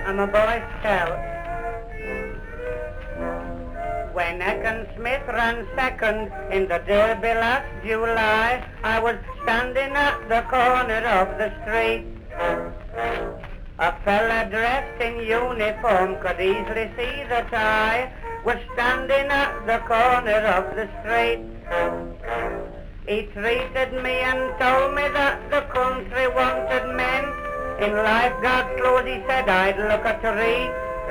I'm a Boy Scout. When Ekin Smith ran second in the Derby last July, I was standing at the corner of the street. A fella dressed in uniform could easily see that I was standing at the corner of the street. He treated me and told me that the country wanted men. In lifeguard clothes he said I'd look a treat.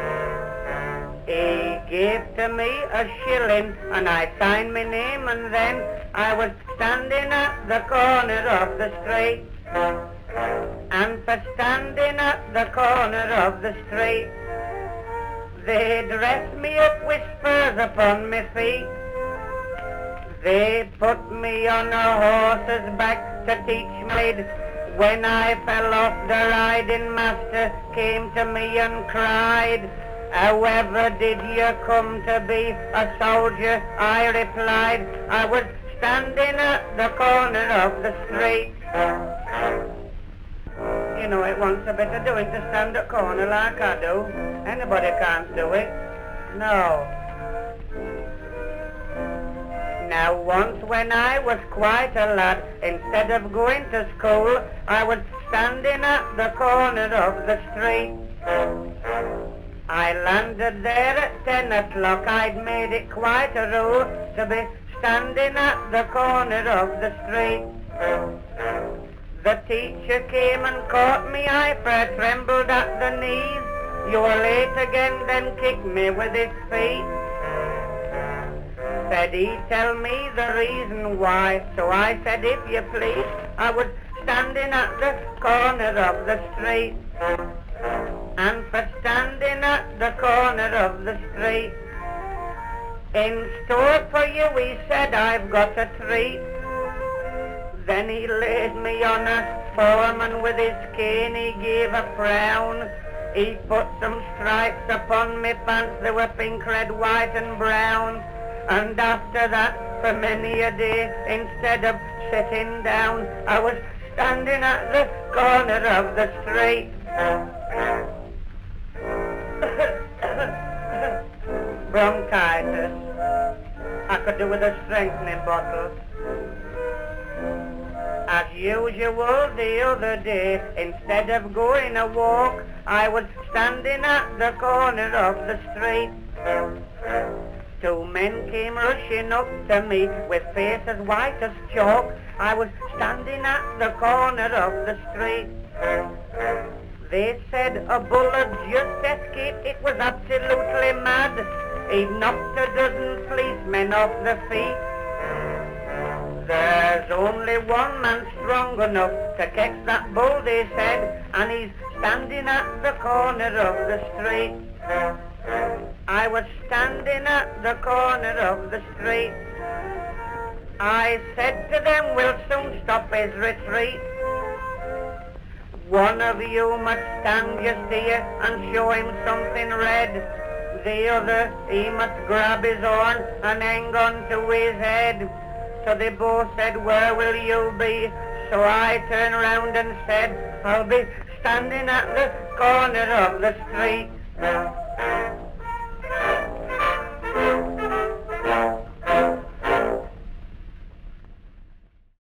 He gave to me a shilling and I signed my name, and then I was standing at the corner of the street. And for standing at the corner of the street, they dressed me up with spurs upon my feet. They put me on a horse's back to teach me. When I fell off, the riding master came to me and cried, "However did you come to be a soldier?" I replied, "I was standing at the corner of the street." You know, it wants a bit of doing to stand at corner like I do. Anybody can't do it. No. Now once when I was quite a lad, instead of going to school, I was standing at the corner of the street. I landed there at 10 o'clock. I'd made it quite a rule to be standing at the corner of the street. The teacher came and caught me, I trembled at the knees. "You were late again," then kicked me with his feet. Said he, "Tell me the reason why." So I said, "If you please, I was standing at the corner of the street." And for standing at the corner of the street, "In store for you," he said, "I've got a treat." Then he laid me on a form and with his cane he gave a frown. He put some stripes upon me pants, they were pink, red, white and brown. And after that, for many a day, instead of sitting down, I was standing at the corner of the street. Bronchitis. I could do with a strengthening bottle. As usual the other day, instead of going a walk, I was standing at the corner of the street. Two men came rushing up to me with faces white as chalk. I was standing at the corner of the street. They said a bull had just escaped. It was absolutely mad. He'd knocked a dozen policemen off their feet. There's only one man strong enough to catch that bull, they said, and he's standing at the corner of the street. I was standing at the corner of the street. I said to them, "We'll soon stop his retreat. One of you must stand just here and show him something red. The other, he must grab his horn and hang on to his head." So they both said, "Where will you be?" So I turned round and said, "I'll be standing at the corner of the street."